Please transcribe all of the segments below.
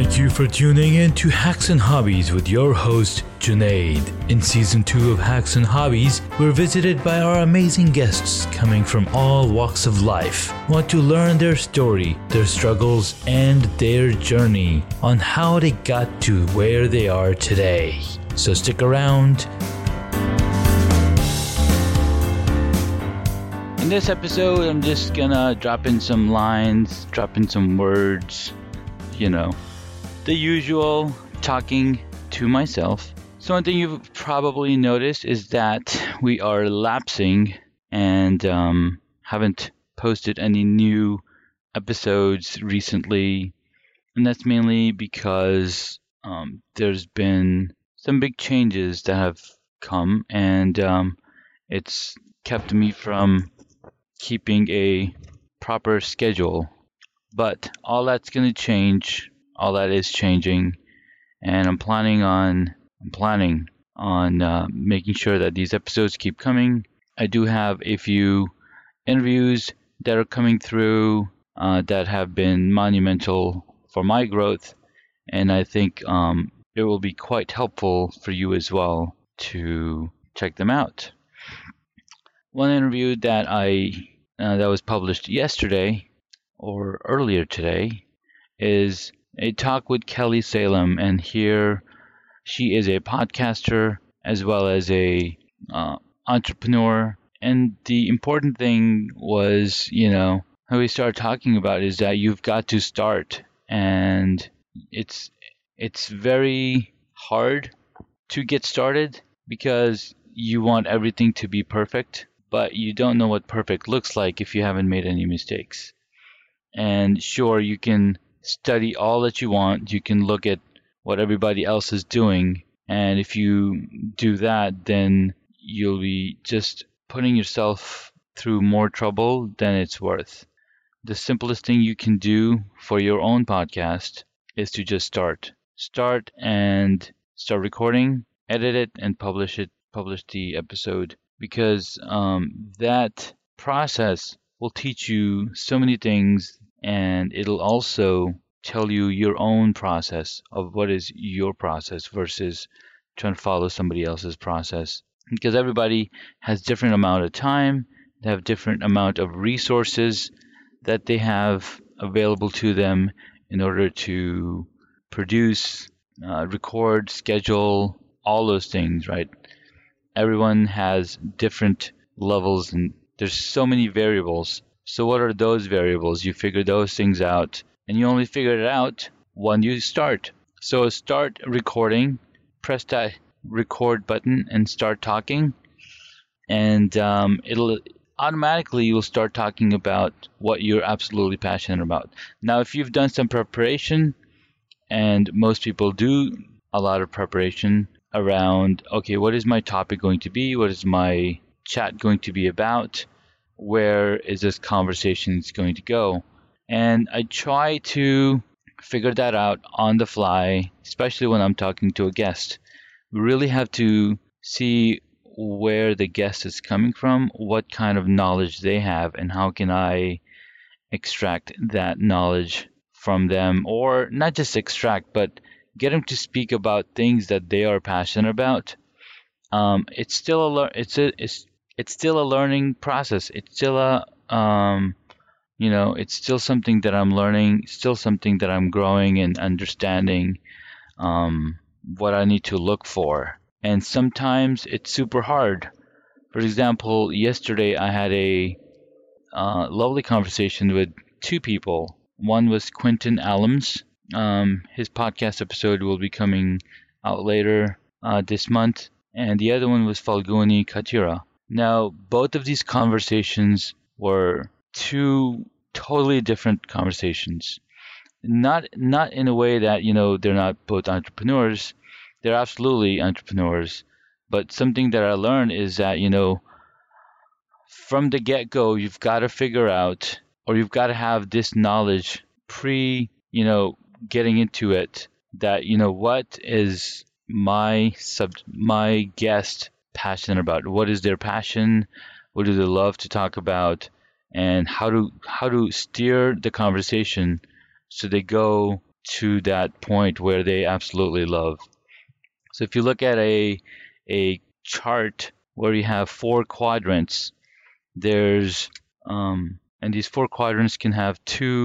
Thank you for tuning in to Hacks and Hobbies with your host, Junaid. In Season 2 of Hacks and Hobbies, we're visited by our amazing guests coming from all walks of life. Want to learn their story, their struggles, and their journey on how they got to where they are today. So stick around. In this episode, I'm just gonna drop in some lines, drop in some words, the usual talking to myself. So one thing you've probably noticed is that we are lapsing and haven't posted any new episodes recently. And that's mainly because there's been some big changes that have come, and it's kept me from keeping a proper schedule. But all that's going to change. All that is changing, and I'm planning on making sure that these episodes keep coming. I do have a few interviews that are coming through that have been monumental for my growth, and I think it will be quite helpful for you as well to check them out. One interview that that was published yesterday or earlier today is a talk with Kelly Salem, and here she is a podcaster as well as a entrepreneur. And the important thing was, how we started talking about is that you've got to start, and it's very hard to get started because you want everything to be perfect, but you don't know what perfect looks like if you haven't made any mistakes. And sure, you can study all that you want. You can look at what everybody else is doing. And if you do that, then you'll be just putting yourself through more trouble than it's worth. The simplest thing you can do for your own podcast is to just start. Start recording, edit it, and publish the episode. Because that process will teach you so many things, and it'll also tell you your own process of what is your process versus trying to follow somebody else's process. Because everybody has different amount of time, they have different amount of resources that they have available to them in order to produce, record, schedule, all those things, right? Everyone has different levels, and there's so many variables. So what are those variables? You figure those things out, and you only figure it out when you start. So start recording, press that record button and start talking, and it'll automatically you'll start talking about what you're absolutely passionate about. Now, if you've done some preparation, and most people do a lot of preparation around, okay, what is my topic going to be? What is my chat going to be about? Where is this conversation going to go? And I try to figure that out on the fly, especially when I'm talking to a guest. We really have to see where the guest is coming from, what kind of knowledge they have, and how can I extract that knowledge from them, or not just extract, but get them to speak about things that they are passionate about. It's still it's still a learning process. It's still it's still something that I'm learning, still something that I'm growing and understanding what I need to look for. And sometimes it's super hard. For example, yesterday I had a lovely conversation with two people. One was Quentin Allums. His podcast episode will be coming out later this month. And the other one was Falguni Katira. Now, both of these conversations were two totally different conversations. Not in a way that, they're not both entrepreneurs. They're absolutely entrepreneurs. But something that I learned is that, from the get-go, you've got to figure out, or you've got to have this knowledge getting into it, that, what is my guest passionate about? What is their passion? What do they love to talk about? And how to steer the conversation so they go to that point where they absolutely love. So if you look at a chart where you have 4 quadrants, there's and these 4 quadrants can have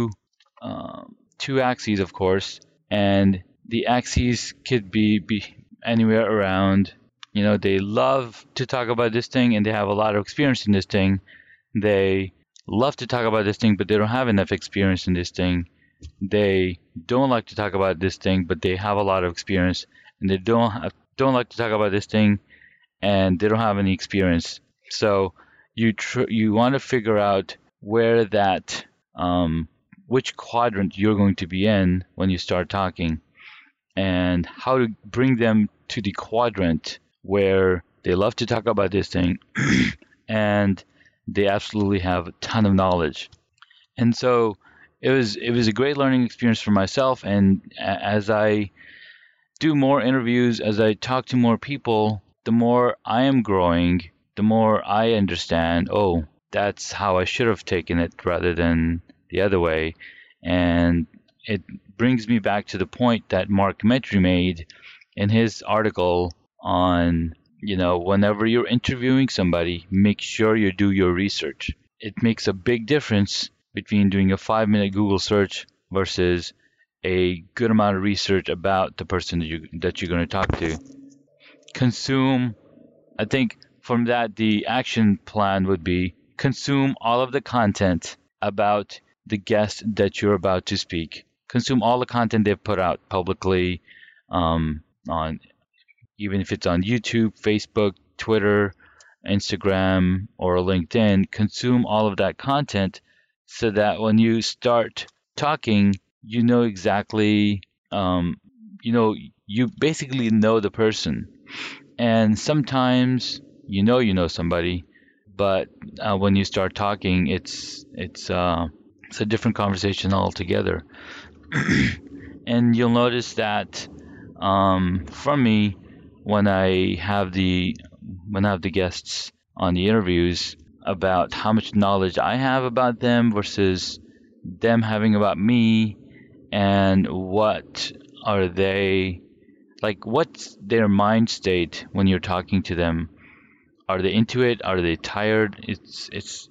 two axes, of course, and the axes could be anywhere around. They love to talk about this thing and they have a lot of experience in this thing. They love to talk about this thing, but they don't have enough experience in this thing. They don't like to talk about this thing, but they have a lot of experience, and they don't like to talk about this thing, and they don't have any experience. So you want to figure out where that which quadrant you're going to be in when you start talking, and how to bring them to the quadrant where they love to talk about this thing and they absolutely have a ton of knowledge. And so it was a great learning experience for myself. And as I do more interviews, as I talk to more people, the more I am growing, the more I understand, oh, that's how I should have taken it rather than the other way. And it brings me back to the point that Mark Metry made in his article on, whenever you're interviewing somebody, make sure you do your research. It makes a big difference between doing a 5-minute Google search versus a good amount of research about the person that you're going to talk to. Consume, I think from that, the action plan would be consume all of the content about the guest that you're about to speak. Consume all the content they've put out publicly, on even if it's on YouTube, Facebook, Twitter, Instagram, or LinkedIn. Consume all of that content so that when you start talking, you know exactly, you basically know the person. And sometimes you know somebody, but when you start talking, it's a different conversation altogether. And you'll notice that from me, when I have the guests on the interviews, about how much knowledge I have about them versus them having about me, and what are they like, what's their mind state when you're talking to them. Are they into it? Are they tired? It's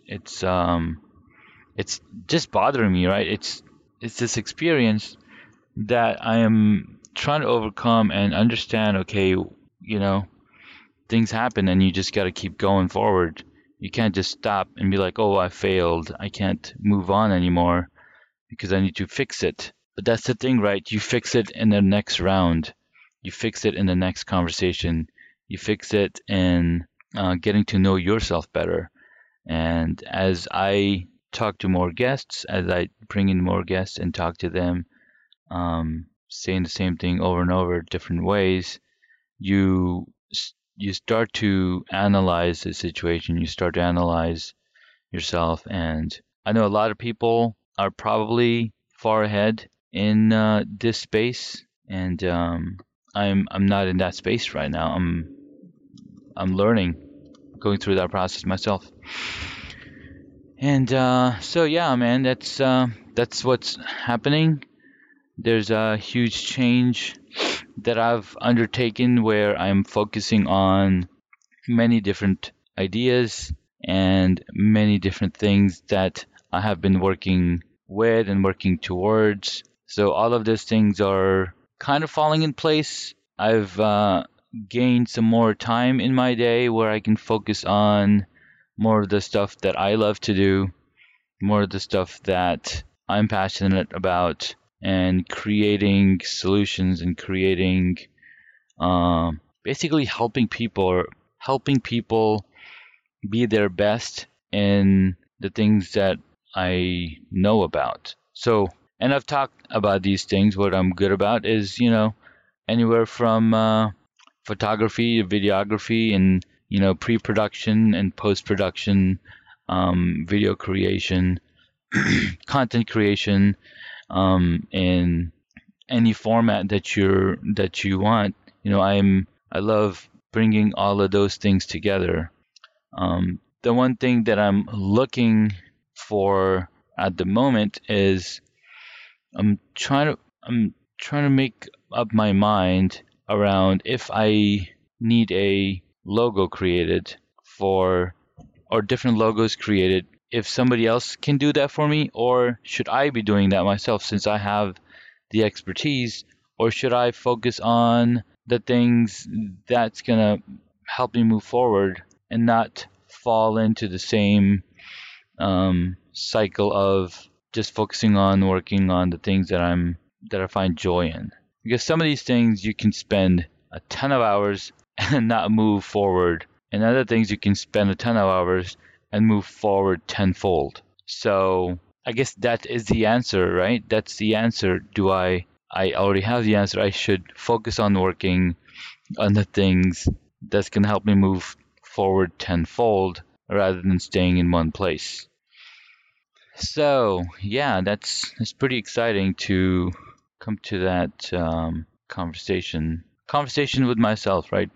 just bothering me, right? It's this experience that I am trying to overcome and understand. Okay, things happen and you just got to keep going forward. You can't just stop and be like, oh, I failed. I can't move on anymore because I need to fix it. But that's the thing, right? You fix it in the next round. You fix it in the next conversation. You fix it in getting to know yourself better. And as I talk to more guests, as I bring in more guests and talk to them, saying the same thing over and over, different ways, you start to analyze the situation. You start to analyze yourself. And I know a lot of people are probably far ahead in this space, and I'm not in that space right now. I'm learning, going through that process myself. And so yeah, man, that's what's happening. There's a huge change that I've undertaken where I'm focusing on many different ideas and many different things that I have been working with and working towards. So all of those things are kind of falling in place. I've gained some more time in my day where I can focus on more of the stuff that I love to do, more of the stuff that I'm passionate about, and creating solutions and creating, basically helping people be their best in the things that I know about. So, and I've talked about these things. What I'm good about is, anywhere from photography to videography, and pre-production and post-production, video creation, content creation, in any format that you want. I love bringing all of those things together. The one thing that I'm looking for at the moment is I'm trying to make up my mind around if I need a logo created or different logos created, if somebody else can do that for me, or should I be doing that myself since I have the expertise, or should I focus on the things that's going to help me move forward and not fall into the same cycle of just focusing on working on the things that I find joy in. Because some of these things you can spend a ton of hours and not move forward, and other things you can spend a ton of hours and move forward tenfold. So I guess that is the answer, right? That's the answer. I already have the answer. I should focus on working on the things that's going to help me move forward tenfold rather than staying in one place. So yeah, that's pretty exciting to come to that conversation with myself, right?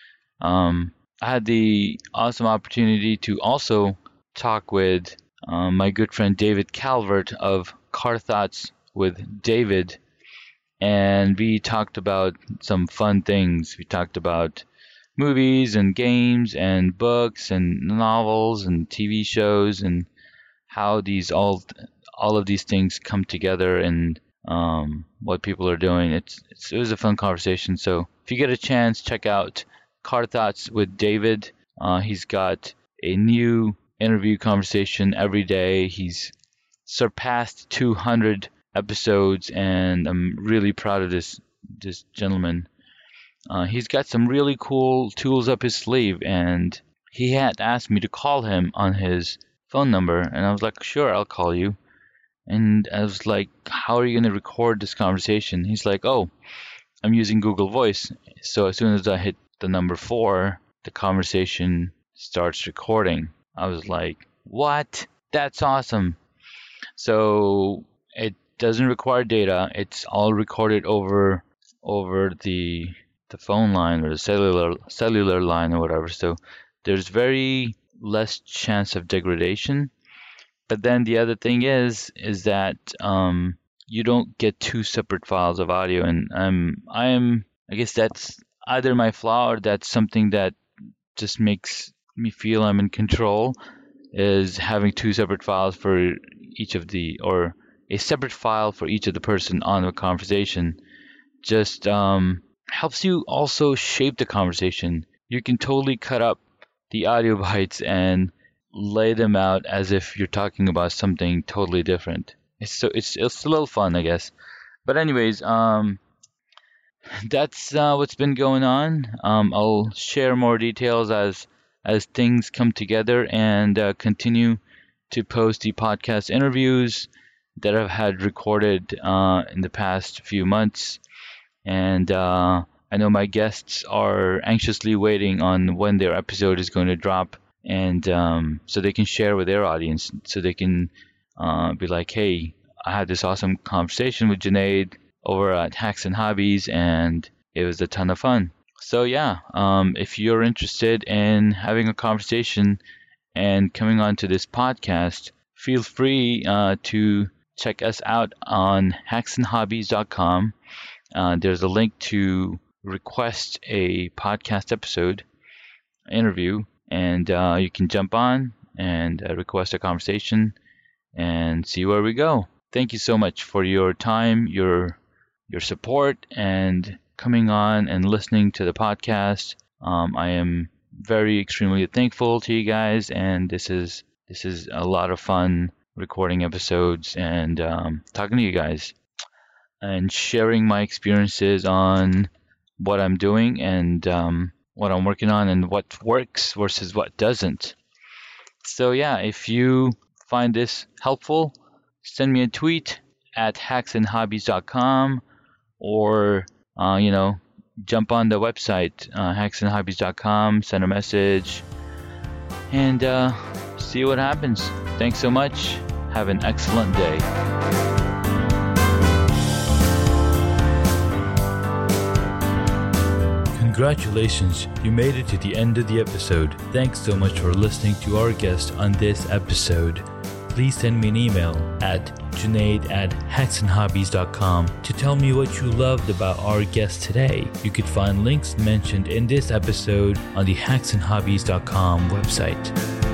I had the awesome opportunity to also talk with my good friend David Calvert of Car Thoughts with David, and we talked about some fun things. We talked about movies and games and books and novels and TV shows and how these all of these things come together and what people are doing. It was a fun conversation. So if you get a chance, check out Car Thoughts with David. He's got a new interview conversation every day. He's surpassed 200 episodes, and I'm really proud of this gentleman. He's got some really cool tools up his sleeve, and he had asked me to call him on his phone number, and I was like, sure, I'll call you. And I was like, how are you going to record this conversation? He's like, oh, I'm using Google Voice. So as soon as I hit the number 4, the conversation starts recording. I was like, what? That's awesome. So it doesn't require data. It's all recorded over the phone line or the cellular line or whatever. So there's very less chance of degradation. But then the other thing is that you don't get 2 separate files of audio, and I guess that's either my flaw or that's something that just makes me feel I'm in control, is having 2 separate files for each of or a separate file for each of the person on the conversation. Just helps you also shape the conversation. You can totally cut up the audio bites and lay them out as if you're talking about something totally different. It's a little fun, I guess. But anyways, that's what's been going on. I'll share more details as things come together, and continue to post the podcast interviews that I've had recorded in the past few months. And I know my guests are anxiously waiting on when their episode is going to drop, and so they can share with their audience, so they can be like, hey, I had this awesome conversation with Junaid over at Hacks and Hobbies, and it was a ton of fun. So yeah, if you're interested in having a conversation and coming on to this podcast, feel free to check us out on hacksandhobbies.com. There's a link to request a podcast episode interview, and you can jump on and request a conversation and see where we go. Thank you so much for your time, your support, and coming on and listening to the podcast. I am extremely thankful to you guys, and this is a lot of fun recording episodes and talking to you guys and sharing my experiences on what I'm doing and what I'm working on and what works versus what doesn't. So yeah, if you find this helpful, send me a tweet at hacksandhobbies.com, or jump on the website hacksandhobbies.com, send a message, and see what happens. Thanks so much. Have an excellent day. Congratulations, you made it to the end of the episode. Thanks so much for listening to our guest on this episode. Please send me an email at Junaid@hacksandhobbies.com to tell me what you loved about our guest today. You could find links mentioned in this episode on the hacksandhobbies.com website.